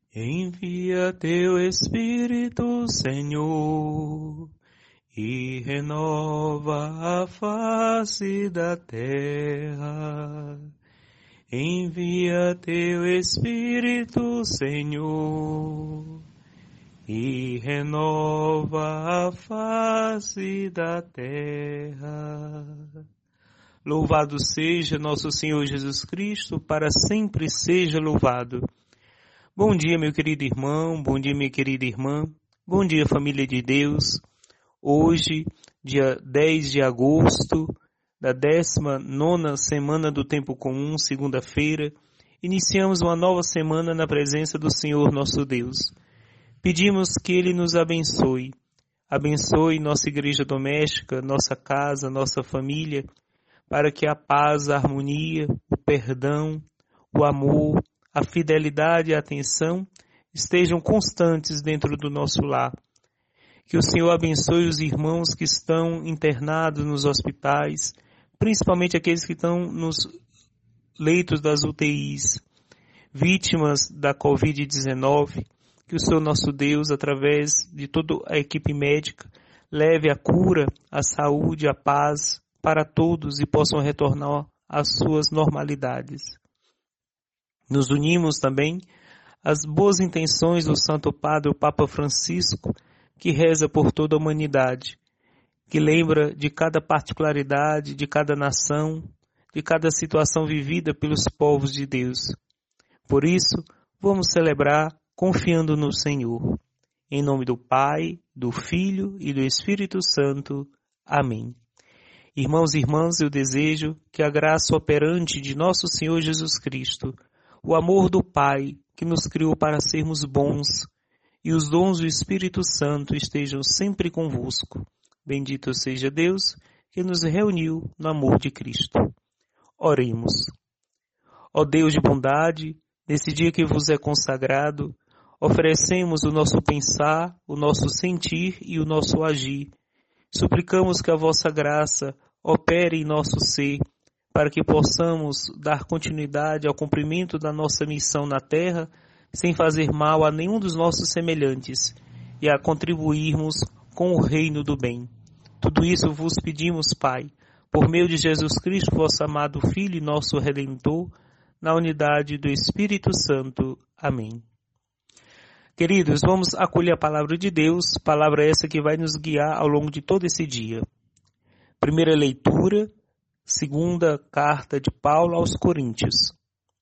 Envia teu Espírito, Senhor, e renova a face da terra. Envia teu Espírito, Senhor, e renova a face da terra. Louvado seja nosso Senhor Jesus Cristo, para sempre seja louvado. Bom dia, meu querido irmão, bom dia, minha querida irmã, bom dia, família de Deus. Hoje, dia 10 de agosto, da 19ª semana do Tempo Comum, segunda-feira, iniciamos uma nova semana na presença do Senhor nosso Deus. Pedimos que Ele nos abençoe. Abençoe nossa igreja doméstica, nossa casa, nossa família, para que a paz, a harmonia, o perdão, o amor, a fidelidade e a atenção estejam constantes dentro do nosso lar. Que o Senhor abençoe os irmãos que estão internados nos hospitais, principalmente aqueles que estão nos leitos das UTIs, vítimas da Covid-19, que o Senhor nosso Deus, através de toda a equipe médica, leve a cura, a saúde, a paz para todos e possam retornar às suas normalidades. Nos unimos também às boas intenções do Santo Padre, o Papa Francisco, que reza por toda a humanidade, que lembra de cada particularidade, de cada nação, de cada situação vivida pelos povos de Deus. Por isso, vamos celebrar confiando no Senhor. Em nome do Pai, do Filho e do Espírito Santo. Amém. Irmãos e irmãs, eu desejo que a graça operante de nosso Senhor Jesus Cristo, o amor do Pai, que nos criou para sermos bons, e os dons do Espírito Santo estejam sempre convosco. Bendito seja Deus, que nos reuniu no amor de Cristo. Oremos. Ó Deus de bondade, nesse dia que vos é consagrado, oferecemos o nosso pensar, o nosso sentir e o nosso agir. Suplicamos que a vossa graça opere em nosso ser, para que possamos dar continuidade ao cumprimento da nossa missão na terra, sem fazer mal a nenhum dos nossos semelhantes, e a contribuirmos com o reino do bem. Tudo isso vos pedimos, Pai, por meio de Jesus Cristo, vosso amado Filho e nosso Redentor, na unidade do Espírito Santo. Amém. Queridos, vamos acolher a palavra de Deus, palavra essa que vai nos guiar ao longo de todo esse dia. Primeira leitura, segunda carta de Paulo aos Coríntios.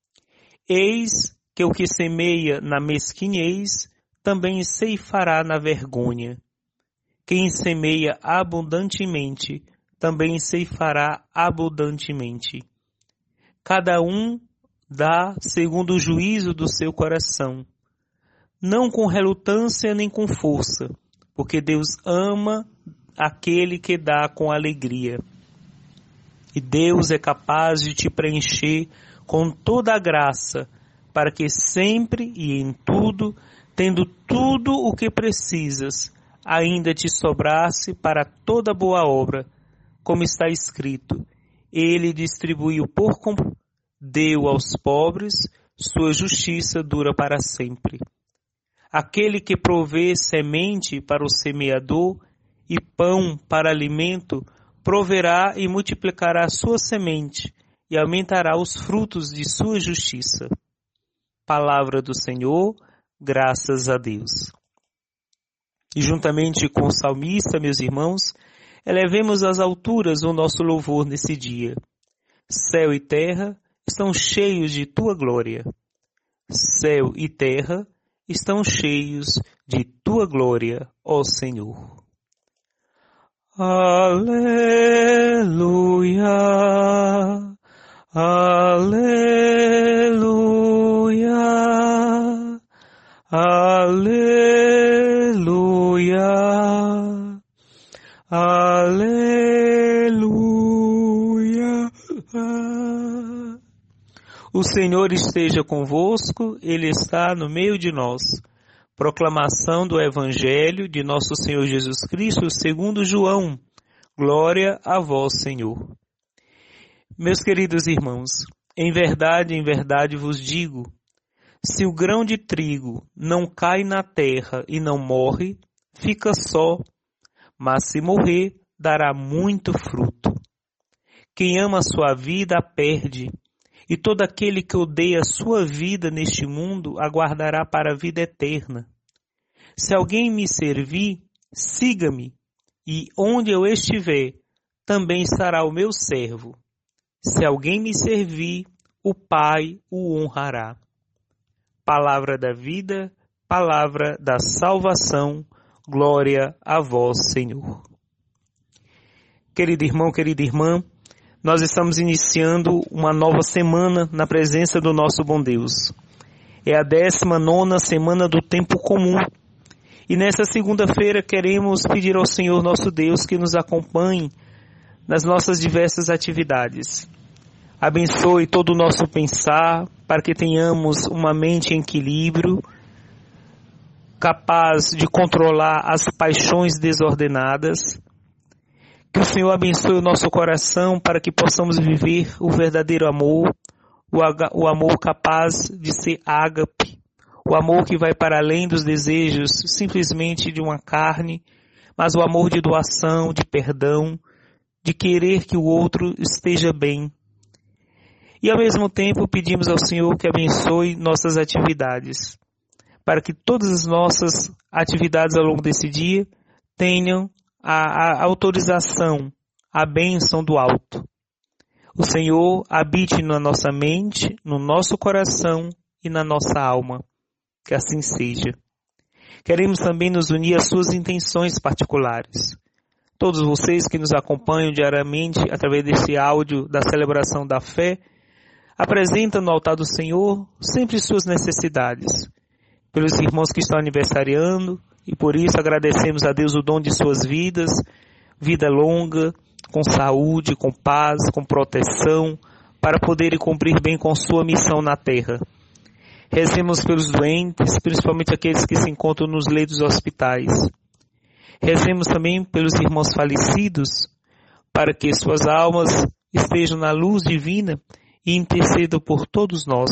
Eis que o que semeia na mesquinhez, também ceifará na vergonha. Quem semeia abundantemente, também ceifará abundantemente. Cada um dá segundo o juízo do seu coração, não com relutância nem com força, porque Deus ama aquele que dá com alegria. E Deus é capaz de te preencher com toda a graça, para que sempre e em tudo, tendo tudo o que precisas, ainda te sobrasse para toda boa obra, como está escrito: Ele distribuiu por completo, deu aos pobres, sua justiça dura para sempre. Aquele que provê semente para o semeador e pão para alimento, proverá e multiplicará a sua semente e aumentará os frutos de sua justiça. Palavra do Senhor, graças a Deus. E juntamente com o salmista, meus irmãos, elevemos às alturas o nosso louvor nesse dia. Céu e terra estão cheios de tua glória. Céu e terra estão cheios de tua glória, ó Senhor. Aleluia, aleluia, aleluia, aleluia. O Senhor esteja convosco, Ele está no meio de nós. Proclamação do Evangelho de nosso Senhor Jesus Cristo segundo João. Glória a vós, Senhor. Meus queridos irmãos, em verdade vos digo, Se o grão de trigo não cai na terra e não morre, fica só, mas se morrer, dará muito fruto. Quem ama a sua vida a perde, e todo aquele que odeia a sua vida neste mundo aguardará para a vida eterna. Se alguém me servir, siga-me, e onde eu estiver, também estará o meu servo. Se alguém me servir, o Pai o honrará. Palavra da vida, palavra da salvação, glória a vós, Senhor. Querido irmão, querida irmã, nós estamos iniciando uma nova semana na presença do nosso bom Deus. É a 19ª semana do tempo comum. E nessa segunda-feira queremos pedir ao Senhor nosso Deus que nos acompanhe nas nossas diversas atividades. Abençoe todo o nosso pensar para que tenhamos uma mente em equilíbrio, capaz de controlar as paixões desordenadas. Que o Senhor abençoe o nosso coração para que possamos viver o verdadeiro amor, o amor capaz de ser ágape, o amor que vai para além dos desejos simplesmente de uma carne, mas o amor de doação, de perdão, de querer que o outro esteja bem. E ao mesmo tempo pedimos ao Senhor que abençoe nossas atividades, para que todas as nossas atividades ao longo desse dia tenham a autorização, a bênção do alto. O Senhor habite na nossa mente, no nosso coração e na nossa alma. Que assim seja. Queremos também nos unir às suas intenções particulares. Todos vocês que nos acompanham diariamente através desse áudio da celebração da fé, apresentam no altar do Senhor sempre suas necessidades. Pelos irmãos que estão aniversariando, e por isso agradecemos a Deus o dom de suas vidas, vida longa, com saúde, com paz, com proteção, para poderem cumprir bem com sua missão na terra. Rezemos pelos doentes, principalmente aqueles que se encontram nos leitos dos hospitais. Rezemos também pelos irmãos falecidos, para que suas almas estejam na luz divina e intercedam por todos nós.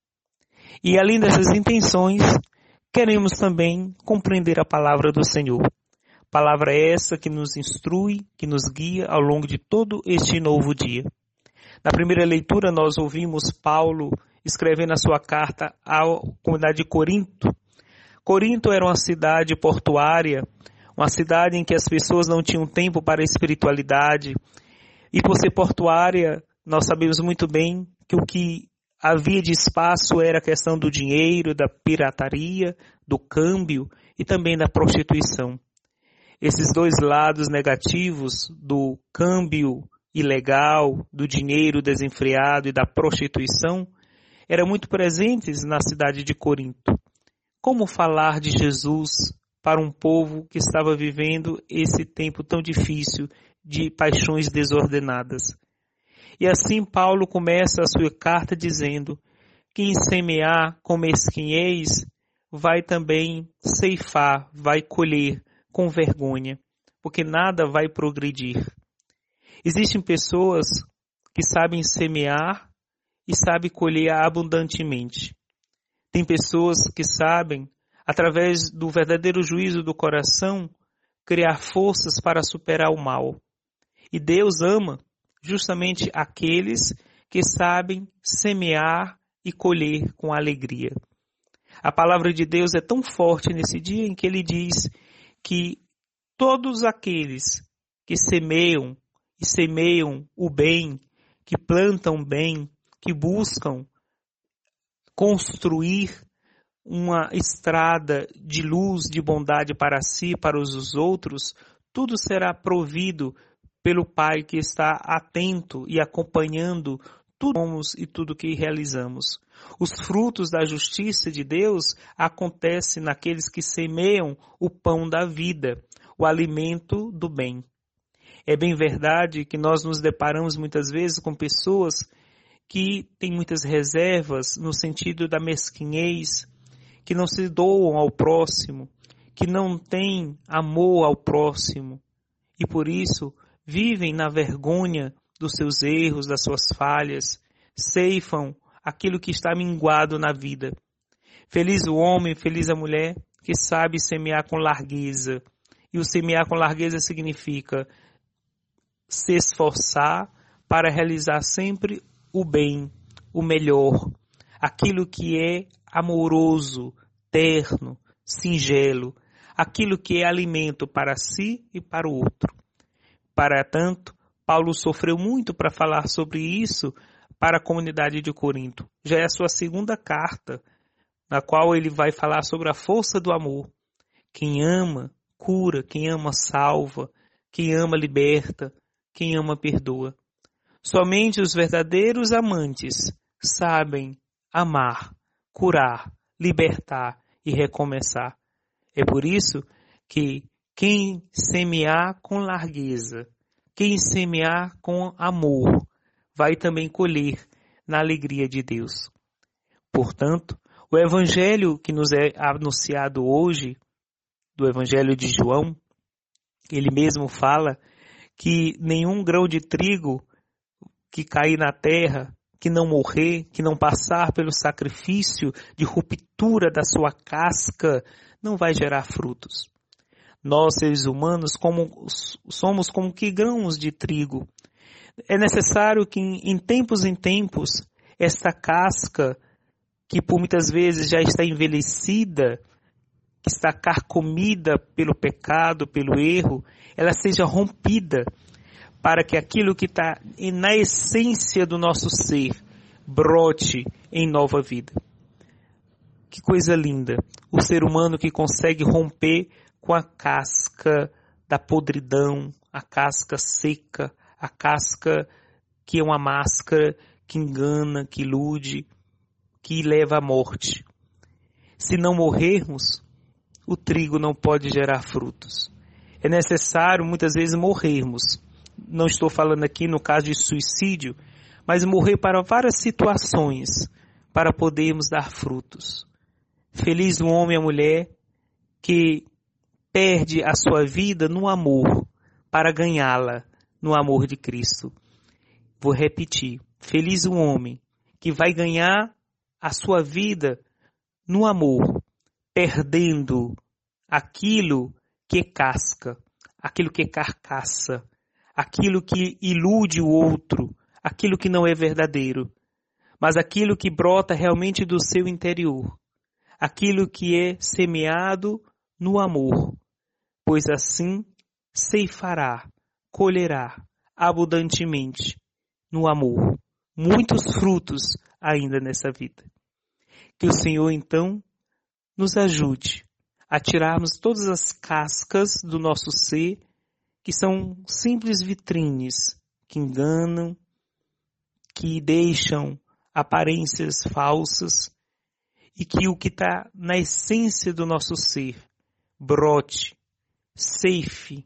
E além dessas intenções, queremos também compreender a palavra do Senhor. Palavra essa que nos instrui, que nos guia ao longo de todo este novo dia. Na primeira leitura nós ouvimos Paulo escrevendo a sua carta à comunidade de Corinto. Corinto era uma cidade portuária, uma cidade em que as pessoas não tinham tempo para a espiritualidade. E por ser portuária, nós sabemos muito bem que o que havia de espaço era a questão do dinheiro, da pirataria, do câmbio e também da prostituição. Esses dois lados negativos do câmbio ilegal, do dinheiro desenfreado e da prostituição eram muito presentes na cidade de Corinto. Como falar de Jesus para um povo que estava vivendo esse tempo tão difícil de paixões desordenadas? E assim Paulo começa a sua carta dizendo: quem semear com mesquinhez vai também ceifar, vai colher com vergonha, porque nada vai progredir. Existem pessoas que sabem semear e sabem colher abundantemente. Tem pessoas que sabem, através do verdadeiro juízo do coração, criar forças para superar o mal. E Deus ama justamente aqueles que sabem semear e colher com alegria. A palavra de Deus é tão forte nesse dia em que ele diz que todos aqueles que semeiam e semeiam o bem, que plantam bem, que buscam construir uma estrada de luz, de bondade para si, para os outros, tudo será provido pelo Pai que está atento e acompanhando tudo e tudo que realizamos. Os frutos da justiça de Deus acontecem naqueles que semeiam o pão da vida, o alimento do bem. É bem verdade que nós nos deparamos muitas vezes com pessoas que têm muitas reservas no sentido da mesquinhez, que não se doam ao próximo, que não têm amor ao próximo e por isso vivem na vergonha dos seus erros, das suas falhas, ceifam aquilo que está minguado na vida. Feliz o homem, feliz a mulher que sabe semear com largueza. E o semear com largueza significa se esforçar para realizar sempre o bem, o melhor, aquilo que é amoroso, terno, singelo, aquilo que é alimento para si e para o outro. Para tanto, Paulo sofreu muito para falar sobre isso para a comunidade de Corinto. Já é a sua segunda carta, na qual ele vai falar sobre a força do amor. Quem ama, cura. Quem ama, salva. Quem ama, liberta. Quem ama, perdoa. Somente os verdadeiros amantes sabem amar, curar, libertar e recomeçar. É por isso que quem semear com largueza, quem semear com amor, vai também colher na alegria de Deus. Portanto, o evangelho que nos é anunciado hoje, do evangelho de João, ele mesmo fala que nenhum grão de trigo que cair na terra, que não morrer, que não passar pelo sacrifício de ruptura da sua casca, não vai gerar frutos. Nós, seres humanos, somos como que grãos de trigo. É necessário que, em tempos, esta casca, que por muitas vezes já está envelhecida, que está carcomida pelo pecado, pelo erro, ela seja rompida, para que aquilo que está na essência do nosso ser brote em nova vida. Que coisa linda! O ser humano que consegue romper com a casca da podridão, a casca seca, a casca que é uma máscara, que engana, que ilude, que leva à morte. Se não morrermos, o trigo não pode gerar frutos. É necessário muitas vezes morrermos. Não estou falando aqui no caso de suicídio, mas morrer para várias situações, para podermos dar frutos. Feliz o homem e a mulher que perde a sua vida no amor, para ganhá-la no amor de Cristo. Vou repetir. Feliz o homem que vai ganhar a sua vida no amor, perdendo aquilo que é casca, aquilo que é carcaça, aquilo que ilude o outro, aquilo que não é verdadeiro, mas aquilo que brota realmente do seu interior, aquilo que é semeado no amor, pois assim ceifará, colherá abundantemente no amor, muitos frutos ainda nessa vida. Que o Senhor então nos ajude a tirarmos todas as cascas do nosso ser, que são simples vitrines que enganam, que deixam aparências falsas, e que o que está na essência do nosso ser brote, ceife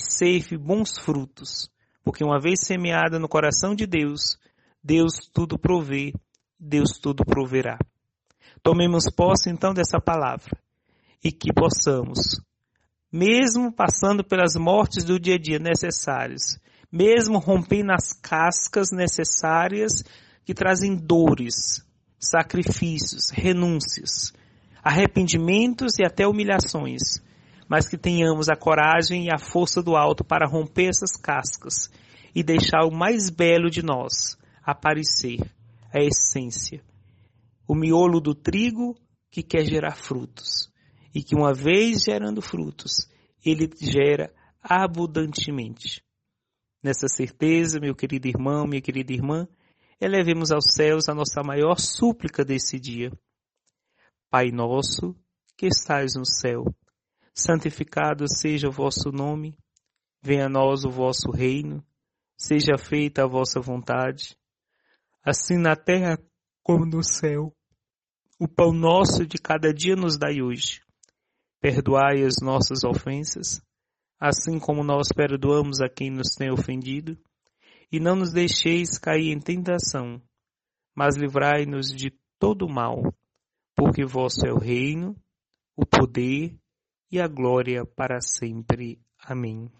bons frutos, porque uma vez semeada no coração de Deus, Deus tudo provê, Deus tudo proverá. Tomemos posse então dessa palavra e que possamos, mesmo passando pelas mortes do dia a dia necessárias, mesmo rompendo as cascas necessárias que trazem dores, sacrifícios, renúncias, arrependimentos e até humilhações, mas que tenhamos a coragem e a força do alto para romper essas cascas e deixar o mais belo de nós aparecer, a essência, o miolo do trigo que quer gerar frutos, e que uma vez gerando frutos, ele gera abundantemente. Nessa certeza, meu querido irmão, minha querida irmã, elevemos aos céus a nossa maior súplica desse dia. Pai nosso, que estais no céu, santificado seja o vosso nome, venha a nós o vosso reino, seja feita a vossa vontade, assim na terra como no céu. O pão nosso de cada dia nos dai hoje. Perdoai as nossas ofensas, assim como nós perdoamos a quem nos tem ofendido, e não nos deixeis cair em tentação, mas livrai-nos de todo o mal, porque vosso é o reino, o poder e a glória para sempre. Amém.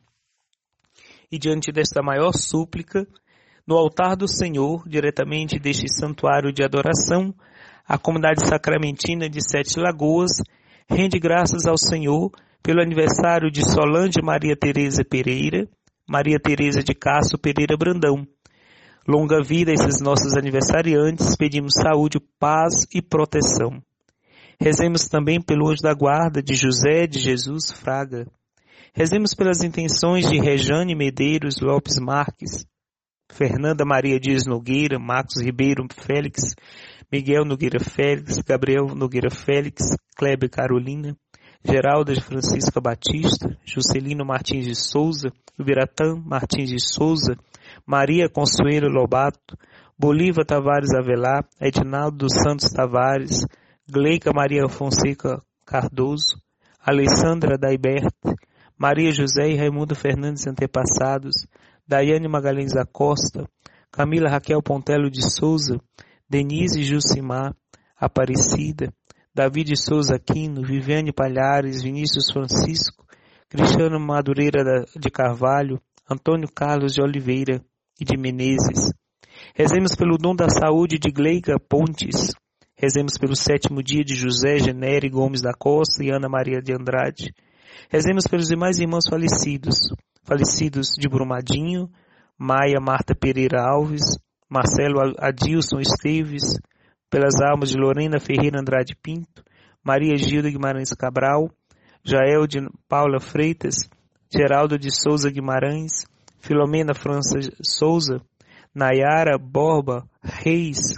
E diante desta maior súplica, no altar do Senhor, diretamente deste santuário de adoração, A comunidade sacramentina de Sete Lagoas rende graças ao Senhor pelo aniversário de Solange Maria Tereza Pereira, Maria Tereza de Castro Pereira Brandão. Longa vida a esses nossos aniversariantes, pedimos saúde, paz e proteção. Rezemos também pelo anjo da guarda de José de Jesus Fraga. Rezemos pelas intenções de Rejane Medeiros Lopes Marques, Fernanda Maria Dias Nogueira, Marcos Ribeiro Félix, Miguel Nogueira Félix, Gabriel Nogueira Félix, Kleber Carolina, Geralda Francisca Batista, Juscelino Martins de Souza, Biratã Martins de Souza, Maria Consuelo Lobato, Bolívar Tavares Avelar, Edinaldo dos Santos Tavares, Gleica Maria Fonseca Cardoso, Alessandra Daibert, Maria José e Raimundo Fernandes Antepassados, Daiane Magalhães da Costa, Camila Raquel Pontello de Souza, Denise Jucimar, Aparecida, Davi de Souza Aquino, Viviane Palhares, Vinícius Francisco, Cristiano Madureira de Carvalho, Antônio Carlos de Oliveira e de Menezes. Rezemos pelo dom da saúde de Gleica Pontes. Rezemos pelo 7º dia de José Genere Gomes da Costa e Ana Maria de Andrade. Rezemos pelos demais irmãos falecidos de Brumadinho, Maia Marta Pereira Alves, Marcelo Adilson Esteves, pelas almas de Lorena Ferreira Andrade Pinto, Maria Gilda Guimarães Cabral, Jael de Paula Freitas, Geraldo de Souza Guimarães, Filomena França Souza, Nayara Borba Reis,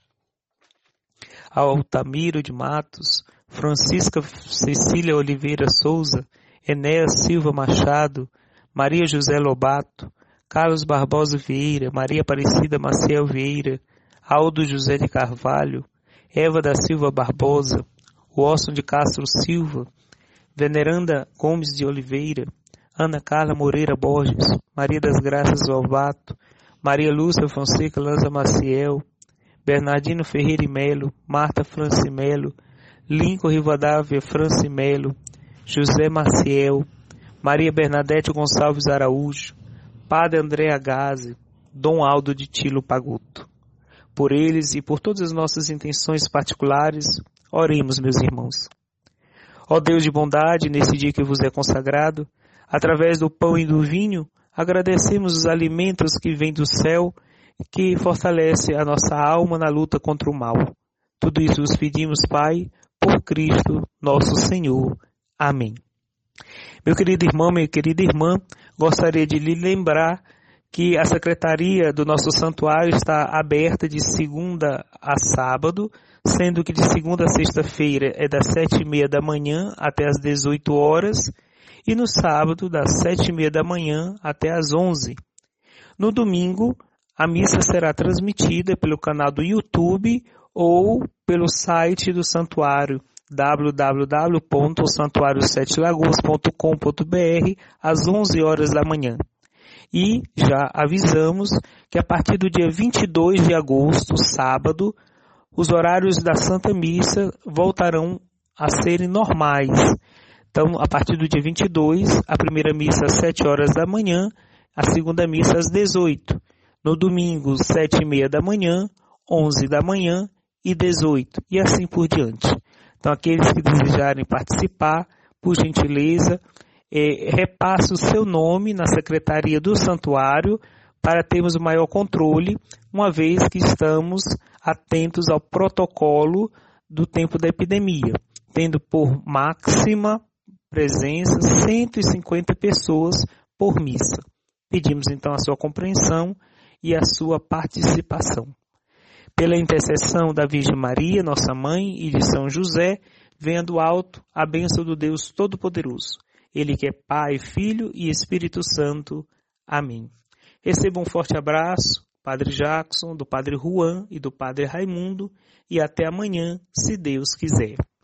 Altamiro de Matos, Francisca Cecília Oliveira Souza, Enéas Silva Machado, Maria José Lobato, Carlos Barbosa Vieira, Maria Aparecida Maciel Vieira, Aldo José de Carvalho, Eva da Silva Barbosa, Washington de Castro Silva, Veneranda Gomes de Oliveira, Ana Carla Moreira Borges, Maria das Graças Lobato, Maria Lúcia Fonseca Lanza Maciel, Bernardino Ferreira e Melo, Marta Francimelo, Lincoln Rivadavia Francimelo, José Maciel, Maria Bernadette Gonçalves Araújo, Padre André Agaze, Dom Aldo de Tilo Paguto. Por eles e por todas as nossas intenções particulares, oremos, meus irmãos. Ó Deus de bondade, nesse dia que vos é consagrado, através do pão e do vinho, agradecemos os alimentos que vêm do céu, que fortalece a nossa alma na luta contra o mal. Tudo isso vos pedimos, Pai, por Cristo, nosso Senhor. Amém. Meu querido irmão, minha querida irmã, gostaria de lhe lembrar que a secretaria do nosso santuário está aberta de segunda a sábado, sendo que de segunda a sexta-feira é das 7h30 da manhã até as 18 horas e no sábado das 7h30 da manhã até as 11. No domingo, a missa será transmitida pelo canal do YouTube ou pelo site do santuário www.santuariosetelagoas.com.br às 11 horas da manhã. E já avisamos que a partir do dia 22 de agosto, sábado, os horários da Santa Missa voltarão a serem normais. Então, a partir do dia 22, a primeira missa às 7 horas da manhã, a segunda missa às 18. No domingo, 7h30 da manhã, 11 da manhã e 18. E assim por diante. Então, aqueles que desejarem participar, por gentileza, repasse o seu nome na secretaria do santuário para termos o maior controle, uma vez que estamos atentos ao protocolo do tempo da epidemia, tendo por máxima presença 150 pessoas por missa. Pedimos então a sua compreensão e a sua participação. Pela intercessão da Virgem Maria, nossa mãe, e de São José, venha do alto a bênção do Deus Todo-Poderoso. Ele que é Pai, Filho e Espírito Santo. Amém. Receba um forte abraço, Padre Jackson, do Padre Juan e do Padre Raimundo, e até amanhã, se Deus quiser.